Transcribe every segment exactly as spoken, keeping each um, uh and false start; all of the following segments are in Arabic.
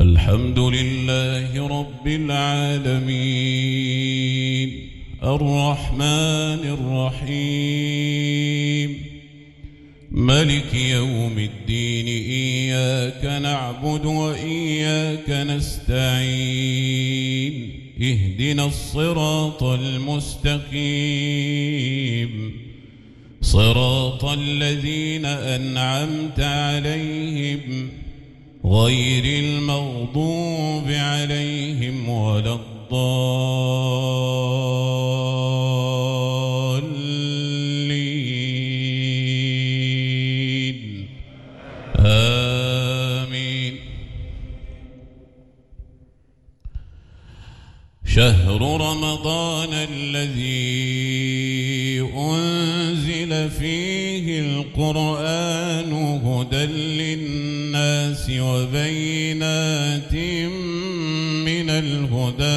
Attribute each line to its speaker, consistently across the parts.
Speaker 1: الحمد لله رب العالمين الرحمن الرحيم ملك يوم الدين إياك نعبد وإياك نستعين اهدنا الصراط المستقيم صراط الذين أنعمت عليهم غير المغضوب عليهم ولا الضالين آمين. شهر رمضان الذي أنزل فيه القرآن هدى للناس وبينات من الهدى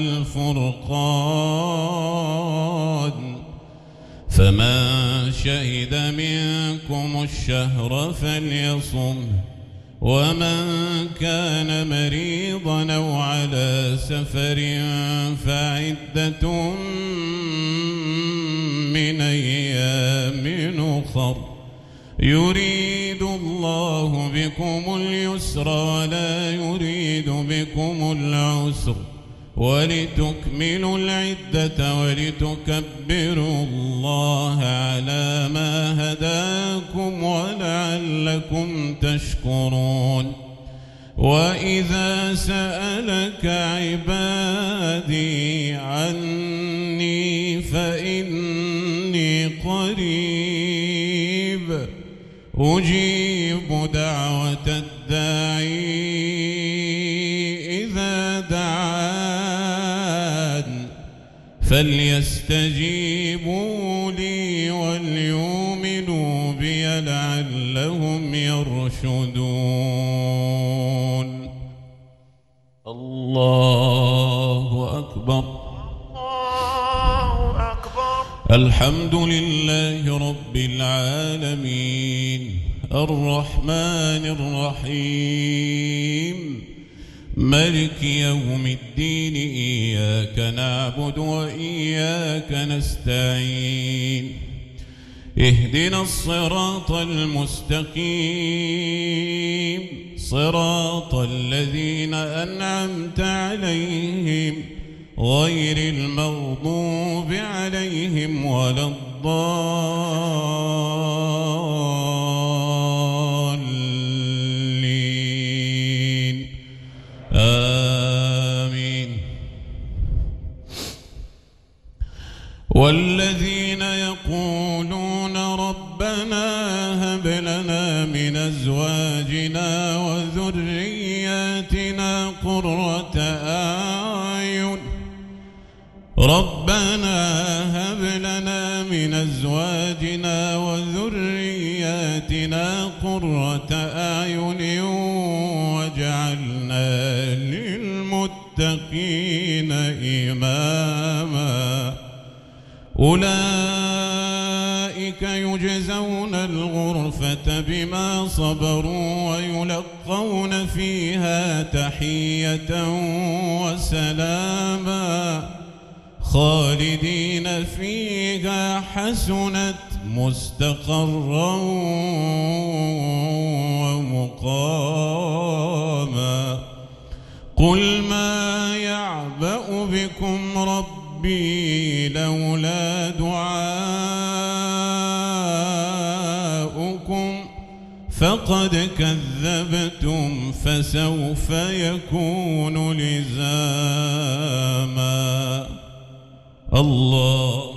Speaker 1: والفرقان فمن شهد منكم الشهر فليصمه ومن كان مريضا أو على سفر فعدة من أيام أخر يريد الله بكم اليسر ولا يريد بكم العسر ولتكملوا العدة ولتكبروا الله على ما هداكم ولعلكم تشكرون. وإذا سألك عبادي عني فإني قريب أجيب دعوة الداعي إذا دعان فليستجيبوا لي وليؤمنوا بي لعلهم يرشدون. الله أكبر.
Speaker 2: الله أكبر.
Speaker 1: الحمد لله رب العالمين الرحمن الرحيم ملك يوم الدين إياك نعبد وإياك نستعين اهدنا الصراط المستقيم صراط الذين أنعمت عليهم غير المغضوب عليهم ولا الضالين آمين. والذين يقولون ربنا هب لنا من أزواجنا وذرياتنا قرة أعين ربنا هب لنا من أزواجنا وذرياتنا قرة أعين واجعلنا للمتقين إماما. أولئك يجزون الغرفة بما صبروا ويلقون فيها تحية وسلاما خالدين فيها حسنت مستقرا ومقاما. قل ما يعبأ بكم ربي لولا دعاؤكم فقد كذبتم فسوف يكون لزاما. الله